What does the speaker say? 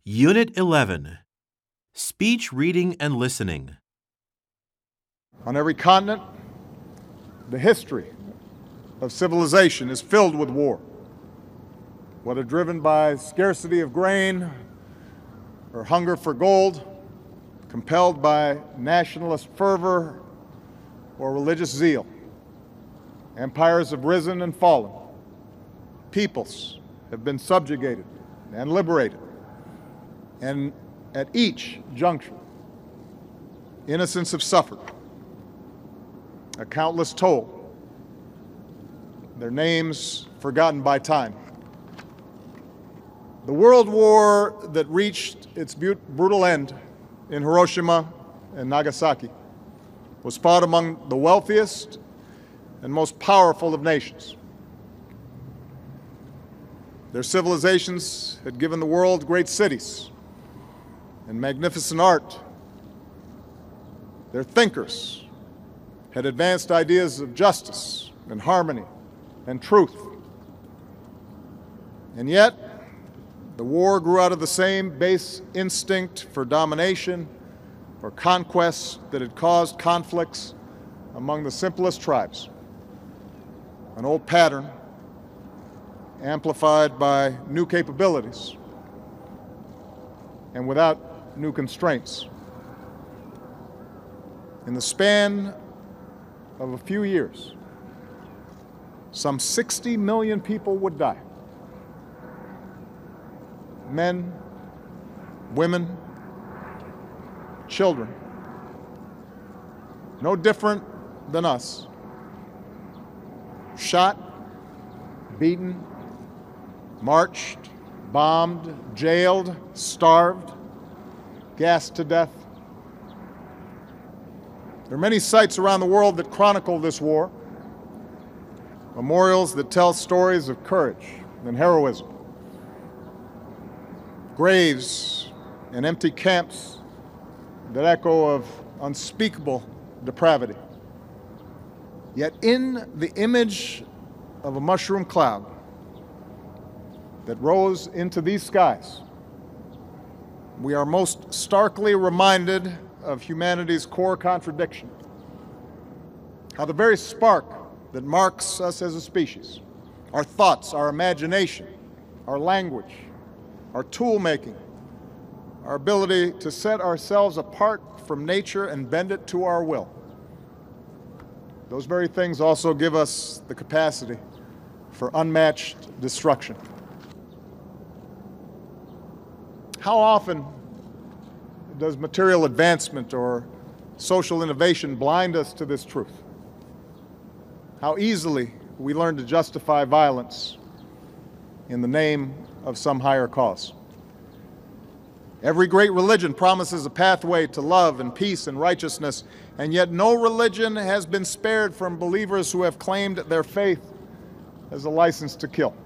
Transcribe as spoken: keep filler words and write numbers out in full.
Unit eleven. Speech, Reading, and Listening. On every continent, the history of civilization is filled with war. Whether driven by scarcity of grain or hunger for gold, compelled by nationalist fervor or religious zeal, empires have risen and fallen. Peoples have been subjugated and liberated. And at each juncture, innocents have suffered a countless toll, their names forgotten by time. The world war that reached its brutal end in Hiroshima and Nagasaki was fought among the wealthiest and most powerful of nations. Their civilizations had given the world great cities and magnificent art. Their thinkers had advanced ideas of justice and harmony and truth. And yet, the war grew out of the same base instinct for domination or conquest that had caused conflicts among the simplest tribes. An old pattern amplified by new capabilities and without new constraints. In the span of a few years, some sixty million people would die. Men, women, children, no different than us, shot, beaten, marched, bombed, jailed, starved, gassed to death. There are many sites around the world that chronicle this war, memorials that tell stories of courage and heroism, graves and empty camps that echo of unspeakable depravity. Yet in the image of a mushroom cloud that rose into these skies, we are most starkly reminded of humanity's core contradiction. How the very spark that marks us as a species, our thoughts, our imagination, our language, our tool-making, our ability to set ourselves apart from nature and bend it to our will, those very things also give us the capacity for unmatched destruction. How often does material advancement or social innovation blind us to this truth? How easily we learn to justify violence in the name of some higher cause. Every great religion promises a pathway to love and peace and righteousness, and yet no religion has been spared from believers who have claimed their faith as a license to kill.